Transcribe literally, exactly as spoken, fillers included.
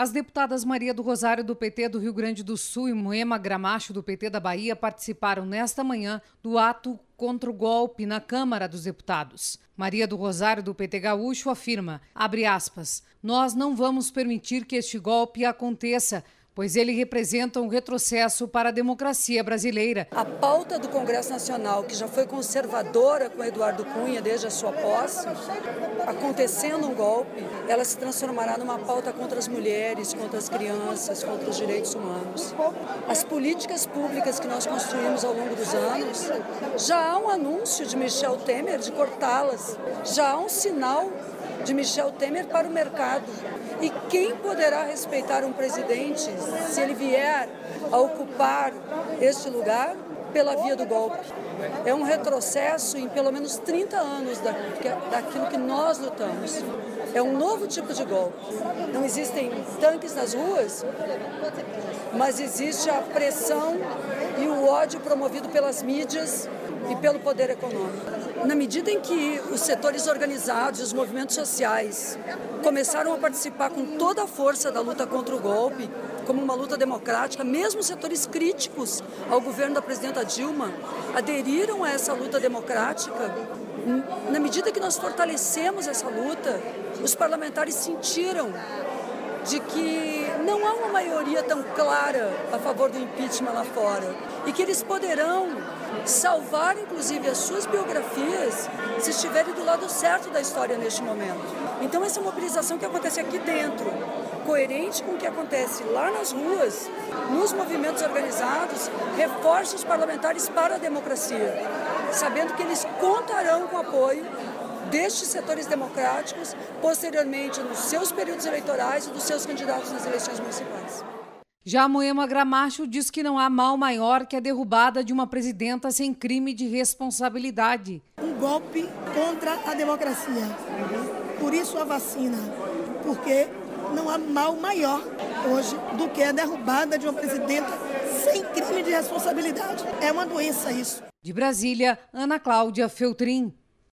As deputadas Maria do Rosário, do P T do Rio Grande do Sul, e Moema Gramacho, do P T da Bahia, participaram nesta manhã do ato contra o golpe na Câmara dos Deputados. Maria do Rosário, do P T gaúcho, afirma, abre aspas, nós não vamos permitir que este golpe aconteça, pois ele representa um retrocesso para a democracia brasileira. A pauta do Congresso Nacional, que já foi conservadora com Eduardo Cunha desde a sua posse, acontecendo um golpe, ela se transformará numa pauta contra as mulheres, contra as crianças, contra os direitos humanos. As políticas públicas que nós construímos ao longo dos anos, já há um anúncio de Michel Temer de cortá-las, já há um sinal de Michel Temer para o mercado. E quem poderá respeitar um presidente se ele vier a ocupar este lugar pela via do golpe? É um retrocesso em pelo menos trinta anos da, daquilo que nós lutamos. É um novo tipo de golpe. Não existem tanques nas ruas, mas existe a pressão e o ódio promovido pelas mídias e pelo poder econômico. Na medida em que os setores organizados e os movimentos sociais começaram a participar com toda a força da luta contra o golpe, como uma luta democrática, mesmo setores críticos ao governo da presidenta Dilma aderiram a essa luta democrática, na medida que nós fortalecemos essa luta, os parlamentares sentiram de que não há uma maioria tão clara a favor do impeachment lá fora e que eles poderão salvar, inclusive, as suas biografias se estiverem do lado certo da história neste momento. Então, essa mobilização que acontece aqui dentro, coerente com o que acontece lá nas ruas, nos movimentos organizados, reforça os parlamentares para a democracia, sabendo que eles contarão com o apoio destes setores democráticos, posteriormente nos seus períodos eleitorais e dos seus candidatos nas eleições municipais. Já Moema Gramacho diz que não há mal maior que a derrubada de uma presidenta sem crime de responsabilidade. Um golpe contra a democracia. Por isso a vacina, porque não há mal maior hoje do que a derrubada de uma presidenta sem crime de responsabilidade. É uma doença isso. De Brasília, Ana Cláudia Feltrin.